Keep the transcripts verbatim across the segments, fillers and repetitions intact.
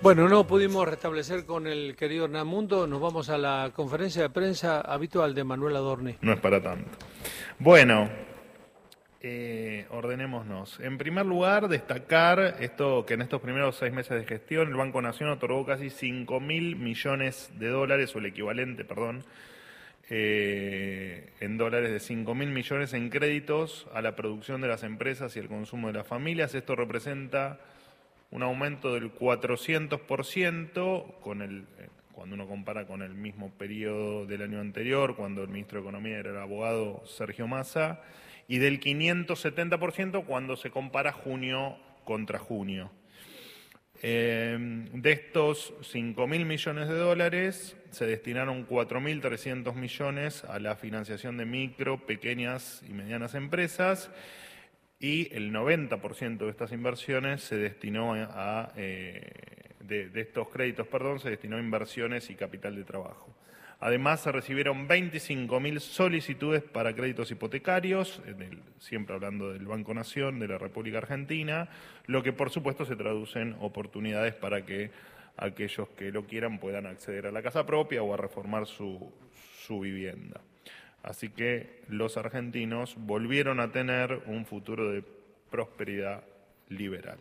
Bueno, no pudimos restablecer con el querido Hernán Mundo. Nos vamos a la conferencia de prensa habitual de Manuel Adorni. No es para tanto. Bueno, eh, ordenémonos. En primer lugar, destacar esto que en estos primeros seis meses de gestión el Banco Nación otorgó casi cinco mil millones de dólares, o el equivalente, perdón, eh, en dólares de cinco mil millones en créditos a la producción de las empresas y el consumo de las familias. Esto representa un aumento del cuatrocientos por ciento con el, cuando uno compara con el mismo periodo del año anterior, cuando el ministro de Economía era el abogado Sergio Massa, y del quinientos setenta por ciento cuando se compara junio contra junio. Eh, de estos cinco mil millones de dólares, se destinaron cuatro mil trescientos millones a la financiación de micro, pequeñas y medianas empresas, y el noventa por ciento de estas inversiones se destinó a, eh, de, de estos créditos, perdón, se destinó a inversiones y capital de trabajo. Además, se recibieron veinticinco mil solicitudes para créditos hipotecarios, en el, siempre hablando del Banco Nación de la República Argentina, lo que por supuesto se traduce en oportunidades para que aquellos que lo quieran puedan acceder a la casa propia o a reformar su, su vivienda. Así que los argentinos volvieron a tener un futuro de prosperidad liberal.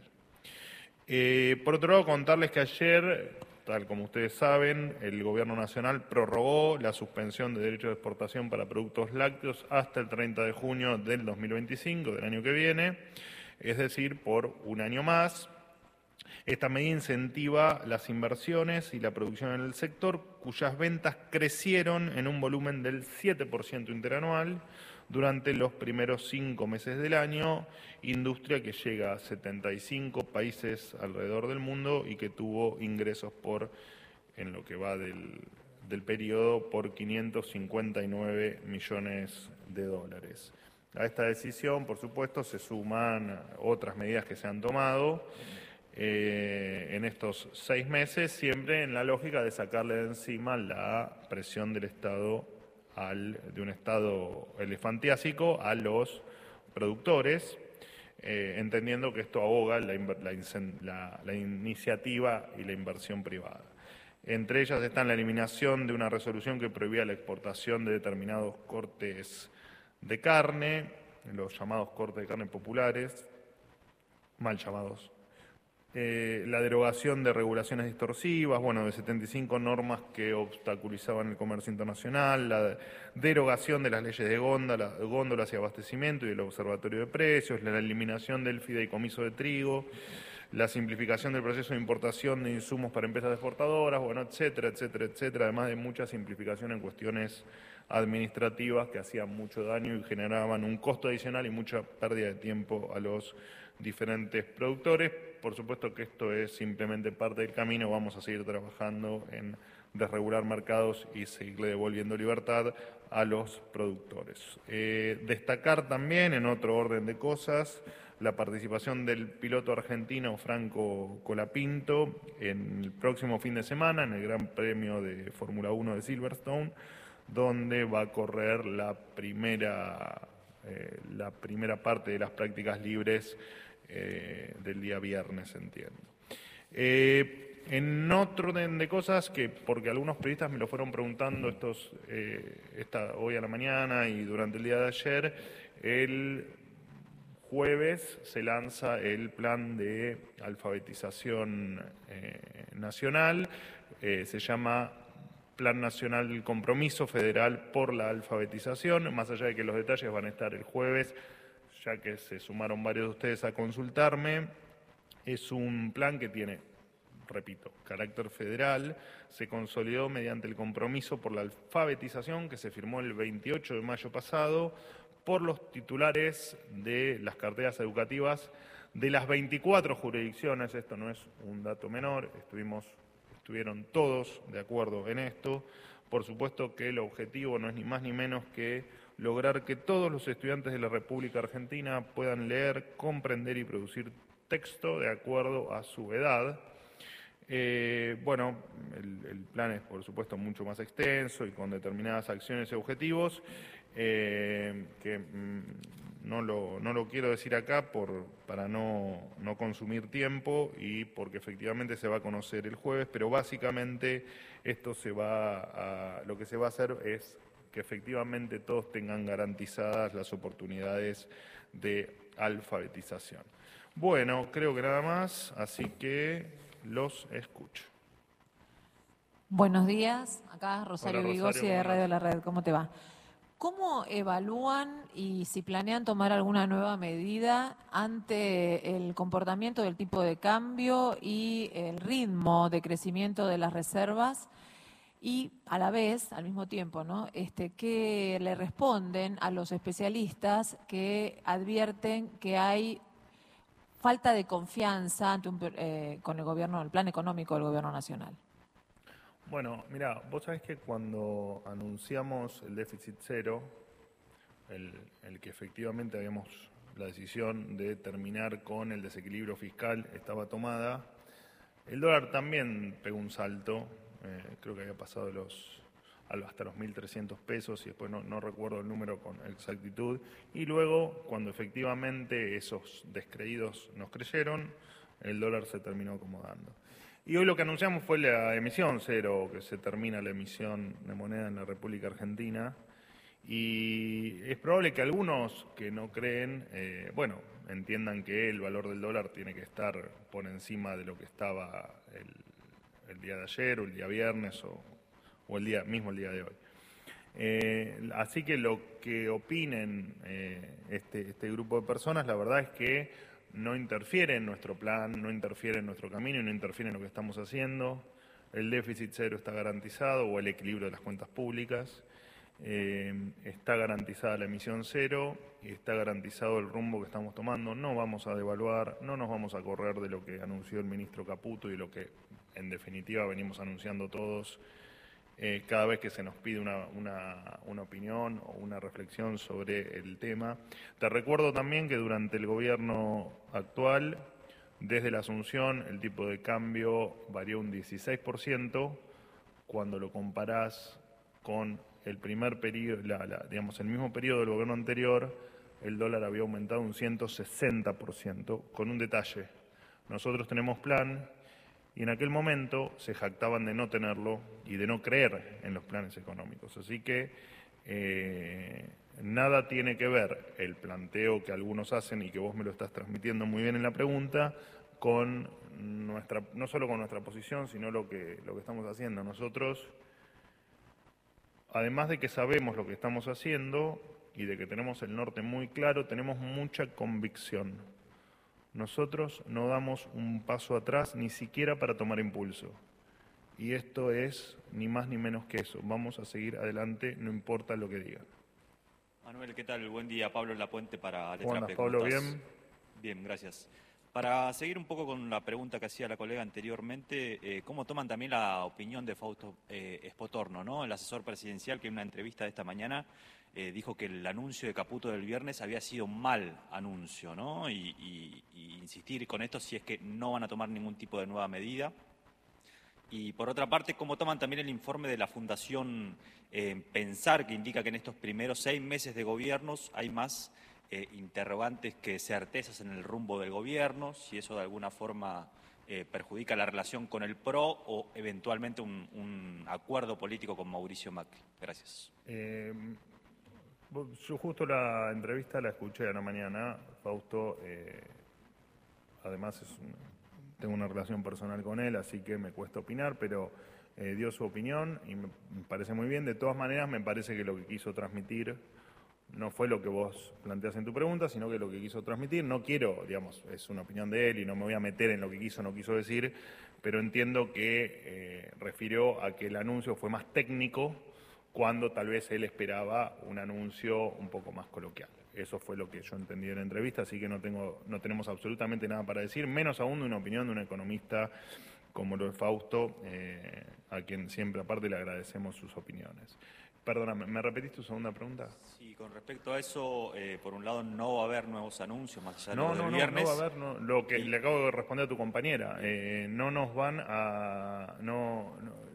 Eh, por otro lado, contarles que ayer, tal como ustedes saben, el Gobierno Nacional prorrogó la suspensión de derechos de exportación para productos lácteos hasta el treinta de junio del dos mil veinticinco, del año que viene, es decir, por un año más. Esta medida incentiva las inversiones y la producción en el sector, cuyas ventas crecieron en un volumen del siete por ciento interanual durante los primeros cinco meses del año, industria que llega a setenta y cinco países alrededor del mundo y que tuvo ingresos por, en lo que va del, del periodo, por quinientos cincuenta y nueve millones de dólares. A esta decisión, por supuesto, se suman otras medidas que se han tomado Eh, en estos seis meses, siempre en la lógica de sacarle de encima la presión del Estado, al, de un Estado elefantiásico a los productores, eh, entendiendo que esto ahoga la, la, la, la iniciativa y la inversión privada. Entre ellas están la eliminación de una resolución que prohibía la exportación de determinados cortes de carne, los llamados cortes de carne populares, mal llamados. Eh, la derogación de regulaciones distorsivas, bueno, de setenta y cinco normas que obstaculizaban el comercio internacional, la derogación de las leyes de góndola, góndolas y abastecimiento y del observatorio de precios, la eliminación del fideicomiso de trigo, la simplificación del proceso de importación de insumos para empresas exportadoras, bueno, etcétera, etcétera, etcétera, además de mucha simplificación en cuestiones administrativas que hacían mucho daño y generaban un costo adicional y mucha pérdida de tiempo a los diferentes productores. Por supuesto que esto es simplemente parte del camino, vamos a seguir trabajando en desregular mercados y seguirle devolviendo libertad a los productores. Eh, destacar también, en otro orden de cosas, la participación del piloto argentino Franco Colapinto en el próximo fin de semana en el Gran Premio de Fórmula uno de Silverstone, donde va a correr la primera, eh, la primera parte de las prácticas libres eh, del día viernes, entiendo. Eh, en otro orden de cosas, que porque algunos periodistas me lo fueron preguntando estos, eh, esta, hoy a la mañana y durante el día de ayer, el jueves se lanza el plan de alfabetización eh, nacional, eh, se llama Plan Nacional del Compromiso Federal por la Alfabetización, más allá de que los detalles van a estar el jueves, ya que se sumaron varios de ustedes a consultarme. Es un plan que tiene, repito, carácter federal, se consolidó mediante el compromiso por la alfabetización que se firmó el veintiocho de mayo pasado por los titulares de las carteras educativas de las veinticuatro jurisdicciones. Esto no es un dato menor, estuvimos, estuvieron todos de acuerdo en esto. Por supuesto que el objetivo no es ni más ni menos que lograr que todos los estudiantes de la República Argentina puedan leer, comprender y producir texto de acuerdo a su edad. Eh, bueno, el, el plan es por supuesto mucho más extenso y con determinadas acciones y objetivos eh, que mmm, no lo, no lo quiero decir acá por, para no, no consumir tiempo y porque efectivamente se va a conocer el jueves, pero básicamente esto se va a, lo que se va a hacer es que efectivamente todos tengan garantizadas las oportunidades de alfabetización. Bueno, creo que nada más, así que los escucho. Buenos días, acá Rosario, Hola, Rosario, Vigosi de ¿cómo Radio andás? La Red, ¿cómo te va? ¿Cómo evalúan y si planean tomar alguna nueva medida ante el comportamiento del tipo de cambio y el ritmo de crecimiento de las reservas? Y a la vez, al mismo tiempo, ¿no? Este, ¿qué le responden a los especialistas que advierten que hay falta de confianza ante un, eh, con el gobierno, el plan económico del gobierno nacional? Bueno, mira, vos sabés que cuando anunciamos el déficit cero, el, el que efectivamente habíamos la decisión de terminar con el desequilibrio fiscal estaba tomada, el dólar también pegó un salto, eh, creo que había pasado los, hasta los mil trescientos pesos y después no, no recuerdo el número con exactitud, y luego cuando efectivamente esos descreídos nos creyeron, el dólar se terminó acomodando. Y hoy lo que anunciamos fue la emisión cero, que se termina la emisión de moneda en la República Argentina. Y es probable que algunos que no creen, eh, bueno, entiendan que el valor del dólar tiene que estar por encima de lo que estaba el, el día de ayer o el día viernes o, o el día mismo el día de hoy. Eh, así que lo que opinen eh, este, este grupo de personas, la verdad es que no interfiere en nuestro plan, no interfiere en nuestro camino y no interfiere en lo que estamos haciendo. El déficit cero está garantizado, o el equilibrio de las cuentas públicas. Eh, está garantizada la emisión cero y está garantizado el rumbo que estamos tomando. No vamos a devaluar, no nos vamos a correr de lo que anunció el ministro Caputo y lo que en definitiva venimos anunciando todos eh, cada vez que se nos pide una, una, una opinión o una reflexión sobre el tema. Te recuerdo también que durante el gobierno actual, desde la asunción, el tipo de cambio varió un dieciséis por ciento cuando lo comparás con el primer periodo, la, la, digamos, el mismo periodo del gobierno anterior, el dólar había aumentado un ciento sesenta por ciento, con un detalle. Nosotros tenemos plan y en aquel momento se jactaban de no tenerlo y de no creer en los planes económicos. Así que eh, nada tiene que ver el planteo que algunos hacen y que vos me lo estás transmitiendo muy bien en la pregunta con nuestra, no solo con nuestra posición, sino lo que, lo que estamos haciendo. Nosotros, además de que sabemos lo que estamos haciendo y de que tenemos el norte muy claro, tenemos mucha convicción. Nosotros no damos un paso atrás ni siquiera para tomar impulso. Y esto es ni más ni menos que eso. Vamos a seguir adelante, no importa lo que digan. Manuel, ¿qué tal? Buen día. Pablo Lapuente para ¿Cómo andas, Letrape. Pablo? ¿Cómo estás? ¿Bien? Bien, gracias. Para seguir un poco con la pregunta que hacía la colega anteriormente, eh, ¿cómo toman también la opinión de Fausto eh, Espotorno, ¿no? El asesor presidencial que en una entrevista de esta mañana eh, dijo que el anuncio de Caputo del viernes había sido un mal anuncio, ¿no? Y, y, y insistir con esto si es que no van a tomar ningún tipo de nueva medida. Y por otra parte, ¿cómo toman también el informe de la Fundación eh, Pensar, que indica que en estos primeros seis meses de gobiernos hay más eh, interrogantes que certezas en el rumbo del gobierno, si eso de alguna forma eh, perjudica la relación con el P R O o eventualmente un, un acuerdo político con Mauricio Macri? Gracias. Eh, yo justo la entrevista la escuché a la mañana. Fausto, eh, además es un, tengo una relación personal con él, así que me cuesta opinar, pero eh, dio su opinión y me, me parece muy bien. De todas maneras, me parece que lo que quiso transmitir no fue lo que vos planteás en tu pregunta, sino que lo que quiso transmitir. No quiero, digamos, es una opinión de él y no me voy a meter en lo que quiso o no quiso decir, pero entiendo que eh, refirió a que el anuncio fue más técnico cuando tal vez él esperaba un anuncio un poco más coloquial. Eso fue lo que yo entendí en la entrevista, así que no, tengo, no tenemos absolutamente nada para decir, menos aún de una opinión de un economista como lo es Fausto, eh, a quien siempre aparte le agradecemos sus opiniones. Perdóname, ¿me repetís tu segunda pregunta? Sí, con respecto a eso, eh, por un lado no va a haber nuevos anuncios más allá de No, lo no, del no, viernes. no va a haber, no, lo que Y- le acabo de responder a tu compañera, eh, no nos van a, no, no,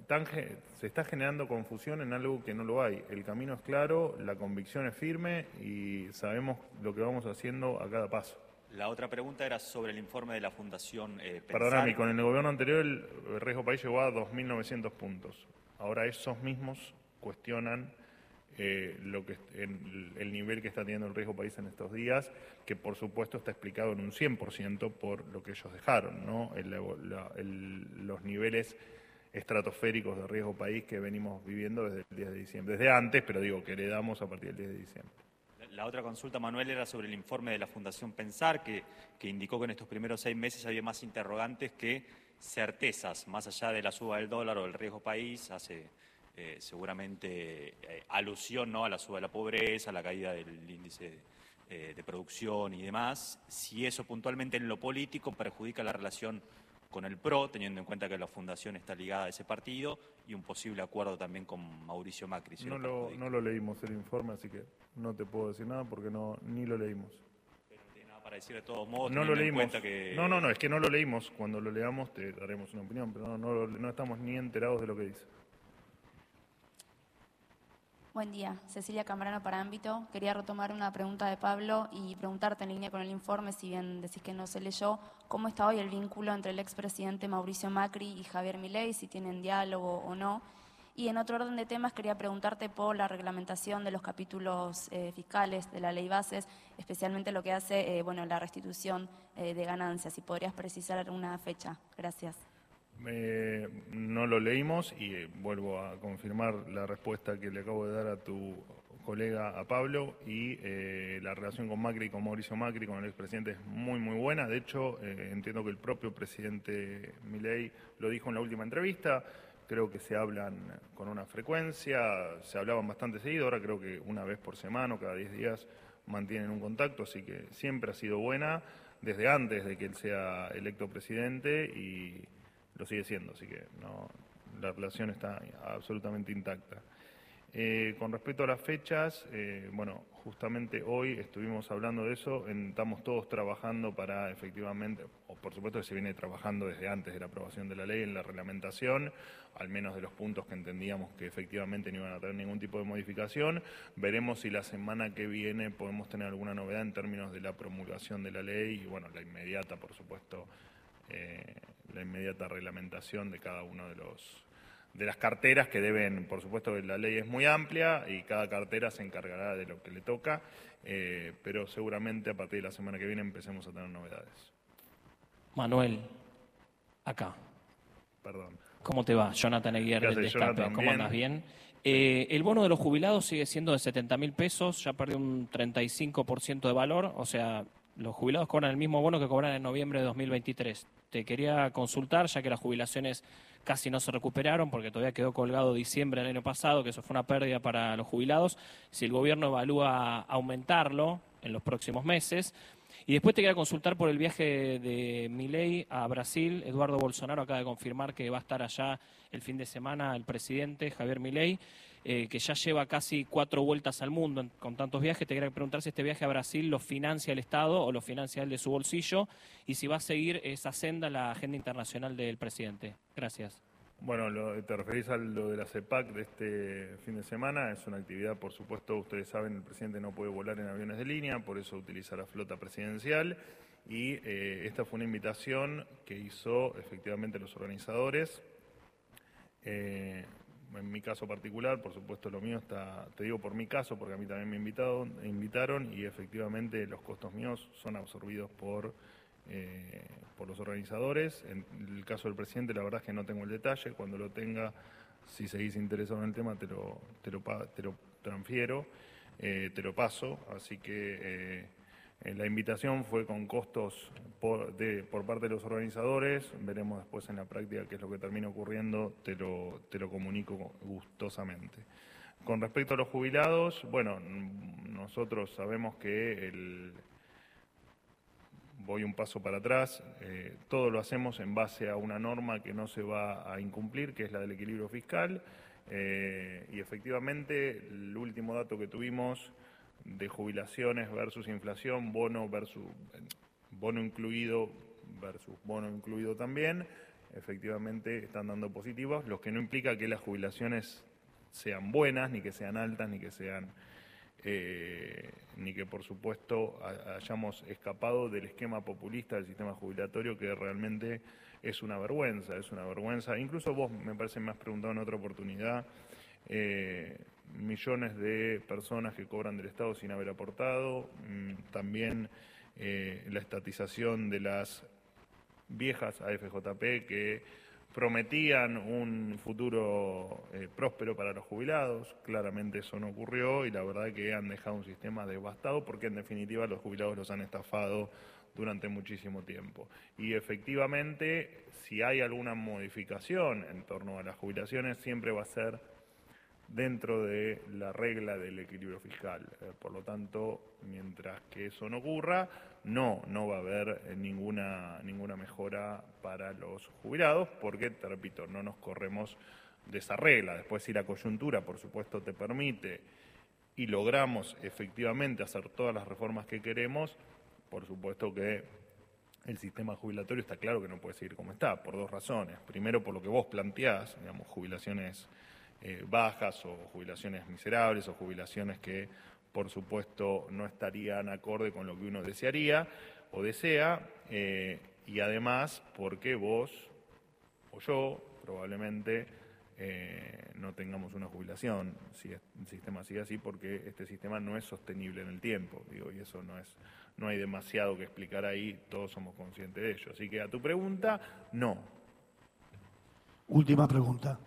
están, se está generando confusión en algo que no lo hay. El camino es claro, la convicción es firme y sabemos lo que vamos haciendo a cada paso. La otra pregunta era sobre el informe de la Fundación eh, Pensar. Perdóname, con el gobierno anterior el riesgo país llegó a dos mil novecientos puntos. Ahora esos mismos cuestionan eh, lo que el, el nivel que está teniendo el riesgo país en estos días, que por supuesto está explicado en un cien por ciento por lo que ellos dejaron, ¿no? El, la, el, los niveles estratosféricos de riesgo país que venimos viviendo desde el diez de diciembre. Desde antes, pero digo que heredamos a partir del diez de diciembre. La otra consulta, Manuel, era sobre el informe de la Fundación Pensar, que, que indicó que en estos primeros seis meses había más interrogantes que certezas, más allá de la suba del dólar o del riesgo país, hace eh, seguramente eh, alusión, ¿no?, a la suba de la pobreza, a la caída del índice eh, de producción y demás. Si eso puntualmente en lo político perjudica la relación con el P R O, teniendo en cuenta que la Fundación está ligada a ese partido, y un posible acuerdo también con Mauricio Macri. Si no, lo lo, no lo leímos el informe, así que no te puedo decir nada porque no ni lo leímos. Pero no tiene nada para decir de todos modos, no lo teniendo en leímos. cuenta que... No, no, no, es que no lo leímos. Cuando lo leamos te daremos una opinión, pero no, no, no estamos ni enterados de lo que dice. Buen día, Cecilia Camarano para Ámbito. Quería retomar una pregunta de Pablo y preguntarte en línea con el informe, si bien decís que no se leyó, ¿cómo está hoy el vínculo entre el expresidente Mauricio Macri y Javier Milei, si tienen diálogo o no? Y en otro orden de temas quería preguntarte por la reglamentación de los capítulos eh, fiscales de la Ley Bases, especialmente lo que hace eh, bueno, la restitución eh, de ganancias, si podrías precisar alguna fecha. Gracias. Eh, no lo leímos y eh, vuelvo a confirmar la respuesta que le acabo de dar a tu colega, a Pablo, y eh, la relación con Macri, con Mauricio Macri, con el expresidente es muy muy buena. De hecho, eh, entiendo que el propio presidente Milei lo dijo en la última entrevista. Creo que se hablan con una frecuencia, se hablaban bastante seguido, ahora creo que una vez por semana o cada diez días mantienen un contacto, así que siempre ha sido buena desde antes de que él sea electo presidente y lo sigue siendo, así que no, la relación está absolutamente intacta. Eh, con respecto a las fechas, eh, bueno, justamente hoy estuvimos hablando de eso, en, estamos todos trabajando para efectivamente, o por supuesto que se viene trabajando desde antes de la aprobación de la ley en la reglamentación, al menos de los puntos que entendíamos que efectivamente no iban a tener ningún tipo de modificación. Veremos si la semana que viene podemos tener alguna novedad en términos de la promulgación de la ley y bueno, la inmediata, por supuesto, eh, la inmediata reglamentación de cada uno de los de las carteras que deben, por supuesto que la ley es muy amplia y cada cartera se encargará de lo que le toca, eh, pero seguramente a partir de la semana que viene empecemos a tener novedades. Manuel, acá. Perdón. ¿Cómo te va? Jonathan Eguiar del Destape. ¿Cómo andas? ¿Bien? Eh, el bono de los jubilados sigue siendo de setenta mil pesos, ya perdió un treinta y cinco por ciento de valor, o sea, los jubilados cobran el mismo bono que cobran en noviembre de dos mil veintitrés. Te quería consultar, ya que las jubilaciones casi no se recuperaron, porque todavía quedó colgado diciembre del año pasado, que eso fue una pérdida para los jubilados, si el gobierno evalúa aumentarlo en los próximos meses. Y después te quería consultar por el viaje de Milei a Brasil. Eduardo Bolsonaro acaba de confirmar que va a estar allá el fin de semana el presidente Javier Milei, eh, que ya lleva casi cuatro vueltas al mundo en, con tantos viajes. Te quería preguntar si este viaje a Brasil lo financia el Estado o lo financia él de su bolsillo y si va a seguir esa senda la agenda internacional del presidente. Gracias. Bueno, lo, te referís a lo de la CEPAC de este fin de semana. Es una actividad, por supuesto, ustedes saben, el presidente no puede volar en aviones de línea, por eso utiliza la flota presidencial. Y eh, esta fue una invitación que hizo efectivamente los organizadores. Eh, en mi caso particular, por supuesto lo mío está, te digo por mi caso, porque a mí también me invitaron, invitaron y efectivamente los costos míos son absorbidos por... Eh, por los organizadores. En el caso del presidente, la verdad es que no tengo el detalle. Cuando lo tenga, si seguís interesado en el tema, te lo, te lo, te lo transfiero, eh, te lo paso. Así que eh, la invitación fue con costos por, de, por parte de los organizadores. Veremos después en la práctica qué es lo que termina ocurriendo. Te lo, te lo comunico gustosamente. Con respecto a los jubilados, bueno, nosotros sabemos que el... Voy un paso para atrás, eh, todo lo hacemos en base a una norma que no se va a incumplir, que es la del equilibrio fiscal, eh, y efectivamente el último dato que tuvimos de jubilaciones versus inflación, bono versus bono incluido versus bono incluido también, efectivamente están dando positivos, lo que no implica que las jubilaciones sean buenas, ni que sean altas, ni que sean eh, ni que por supuesto hayamos escapado del esquema populista del sistema jubilatorio, que realmente es una vergüenza, es una vergüenza. Incluso vos, me parece, me has preguntado en otra oportunidad, eh, millones de personas que cobran del Estado sin haber aportado, mmm, también eh, la estatización de las viejas A F J P que prometían un futuro eh, próspero para los jubilados. Claramente eso no ocurrió y la verdad que han dejado un sistema devastado porque en definitiva los jubilados los han estafado durante muchísimo tiempo. Y efectivamente, si hay alguna modificación en torno a las jubilaciones, siempre va a ser dentro de la regla del equilibrio fiscal. Eh, por lo tanto, mientras que eso no ocurra, no, no va a haber eh, ninguna, ninguna mejora para los jubilados, porque, te repito, no nos corremos de esa regla. Después, si la coyuntura, por supuesto, te permite y logramos efectivamente hacer todas las reformas que queremos, por supuesto que el sistema jubilatorio está claro que no puede seguir como está, por dos razones. Primero, por lo que vos planteás, digamos, jubilaciones Eh, bajas o jubilaciones miserables o jubilaciones que por supuesto no estarían acorde con lo que uno desearía o desea, eh, y además porque vos o yo probablemente eh, no tengamos una jubilación si el sistema sigue así, porque este sistema no es sostenible en el tiempo, digo, y eso no es, no hay demasiado que explicar ahí, todos somos conscientes de ello. Así que a tu pregunta, no. Última pregunta.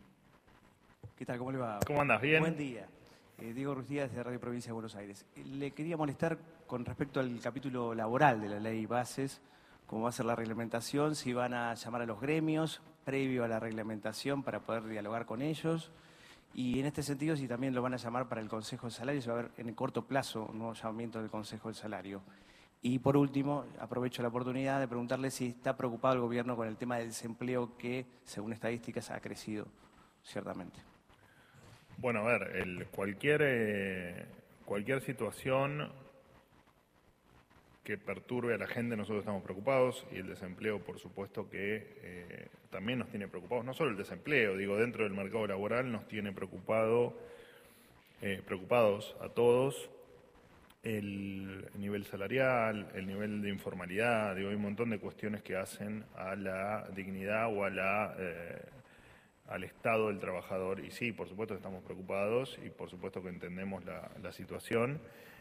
¿Qué tal? ¿Cómo le va? ¿Cómo andas? ¿Bien? Buen día. Eh, Diego Ruiz Díaz, de Radio Provincia de Buenos Aires. Le quería molestar con respecto al capítulo laboral de la ley Bases, cómo va a ser la reglamentación, si van a llamar a los gremios previo a la reglamentación para poder dialogar con ellos, y en este sentido si también lo van a llamar para el Consejo del Salario, si va a haber en el corto plazo un nuevo llamamiento del Consejo del Salario. Y por último, aprovecho la oportunidad de preguntarle si está preocupado el gobierno con el tema del desempleo que, según estadísticas, ha crecido ciertamente. Bueno, a ver, el, cualquier, eh, cualquier situación que perturbe a la gente, nosotros estamos preocupados, y el desempleo, por supuesto, que eh, también nos tiene preocupados. No solo el desempleo, digo, dentro del mercado laboral nos tiene preocupado, eh, preocupados a todos el nivel salarial, el nivel de informalidad, digo, hay un montón de cuestiones que hacen a la dignidad o a la... Eh, al estado del trabajador, y sí, por supuesto estamos preocupados y por supuesto que entendemos la, la situación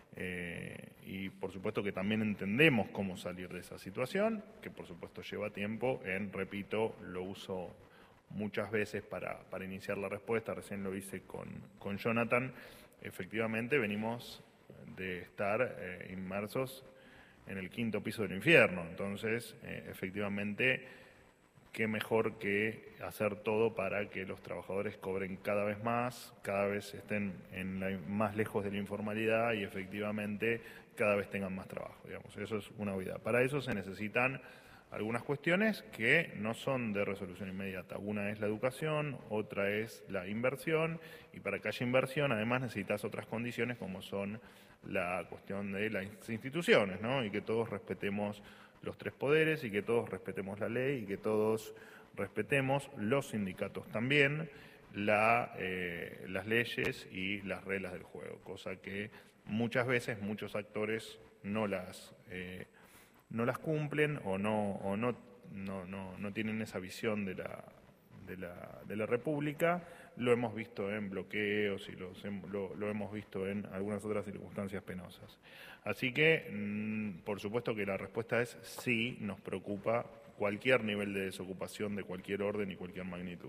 eh, y por supuesto que también entendemos cómo salir de esa situación, que por supuesto lleva tiempo en, repito, lo uso muchas veces para, para iniciar la respuesta, recién lo hice con, con Jonathan, efectivamente venimos de estar eh, inmersos en el quinto piso del infierno, entonces eh, efectivamente qué mejor que hacer todo para que los trabajadores cobren cada vez más, cada vez estén en la, más lejos de la informalidad y efectivamente cada vez tengan más trabajo, digamos. Eso es una obviedad. Para eso se necesitan algunas cuestiones que no son de resolución inmediata. Una es la educación, otra es la inversión, y para que haya inversión además necesitas otras condiciones como son la cuestión de las instituciones, ¿no? Y que todos respetemos los tres poderes y que todos respetemos la ley y que todos respetemos los sindicatos también, la, eh, las leyes y las reglas del juego, cosa que muchas veces muchos actores no las, eh, no las cumplen o no, o no, no, no, no tienen esa visión de la, de la, de la República. Lo hemos visto en bloqueos y los, lo, lo hemos visto en algunas otras circunstancias penosas. Así que, mmm, por supuesto que la respuesta es sí, nos preocupa cualquier nivel de desocupación de cualquier orden y cualquier magnitud.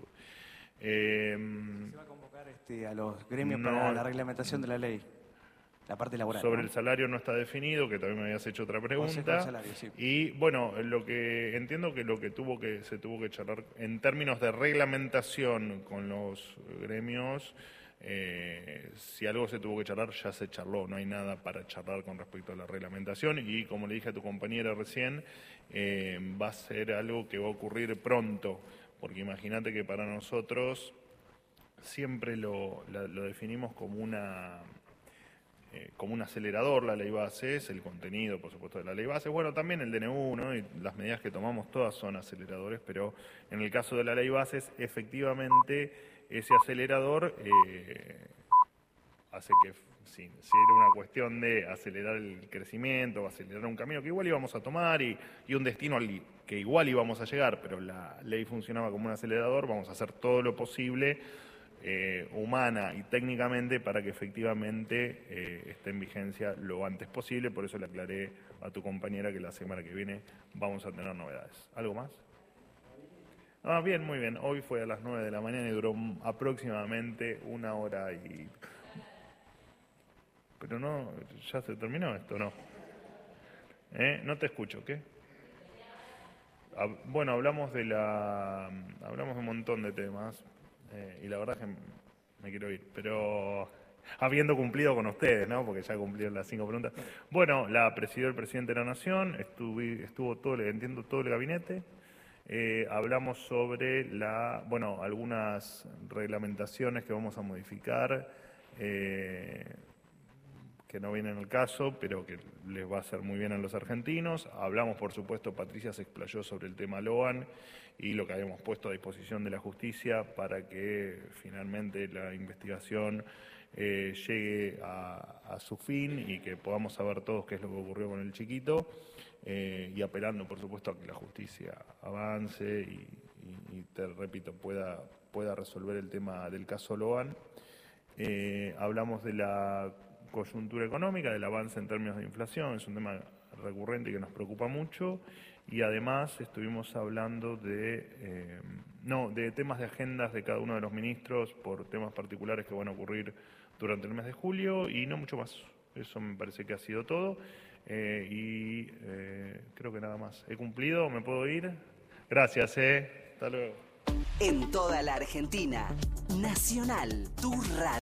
Eh, ¿Se va a convocar este, a los gremios no, para la reglamentación de la ley? La parte laboral. Sobre ¿no? el salario no está definido, que también me habías hecho otra pregunta. Salario, sí. Y bueno, lo que entiendo que lo que tuvo que se tuvo que charlar en términos de reglamentación con los gremios, eh, si algo se tuvo que charlar, ya se charló, no hay nada para charlar con respecto a la reglamentación y como le dije a tu compañera recién, eh, va a ser algo que va a ocurrir pronto, porque imagínate que para nosotros siempre lo, la, lo definimos como una... eh, como un acelerador la ley bases, el contenido, por supuesto, de la ley bases. Bueno, también el D N U, ¿no? Y las medidas que tomamos todas son aceleradores, pero en el caso de la ley bases, efectivamente, ese acelerador eh, hace que, si, si era una cuestión de acelerar el crecimiento, o acelerar un camino que igual íbamos a tomar y, y un destino al que igual íbamos a llegar, pero la ley funcionaba como un acelerador, vamos a hacer todo lo posible eh, humana y técnicamente para que efectivamente eh, esté en vigencia lo antes posible. Por eso le aclaré a tu compañera que la semana que viene vamos a tener novedades. ¿Algo más? Ah, bien, muy bien. Hoy fue a las nueve de la mañana y duró aproximadamente una hora y... Pero no, ya se terminó esto, ¿no? ¿Eh? No te escucho, ¿qué? Bueno, hablamos de la, hablamos de un montón de temas eh, y la verdad es que me quiero ir, pero habiendo cumplido con ustedes, ¿no? Porque ya cumplieron las cinco preguntas. Bueno, la presidió el presidente de la Nación, estuve, estuvo todo, entiendo, todo el gabinete. Eh, hablamos sobre la, bueno, algunas reglamentaciones que vamos a modificar. Eh, que no vienen al caso, pero que les va a hacer muy bien a los argentinos. Hablamos, por supuesto, Patricia se explayó sobre el tema Loan y lo que habíamos puesto a disposición de la justicia para que finalmente la investigación eh, llegue a, a su fin y que podamos saber todos qué es lo que ocurrió con el chiquito, eh, y apelando, por supuesto, a que la justicia avance y, y, y te repito, pueda, pueda resolver el tema del caso Loan. Eh, hablamos de la coyuntura económica, del avance en términos de inflación, es un tema recurrente que nos preocupa mucho, y además estuvimos hablando de, eh, no, de temas de agendas de cada uno de los ministros por temas particulares que van a ocurrir durante el mes de julio y no mucho más. Eso me parece que ha sido todo eh, y eh, creo que nada más. ¿He cumplido? ¿Me puedo ir? Gracias, eh. Hasta luego. En toda la Argentina, Nacional, tu radio.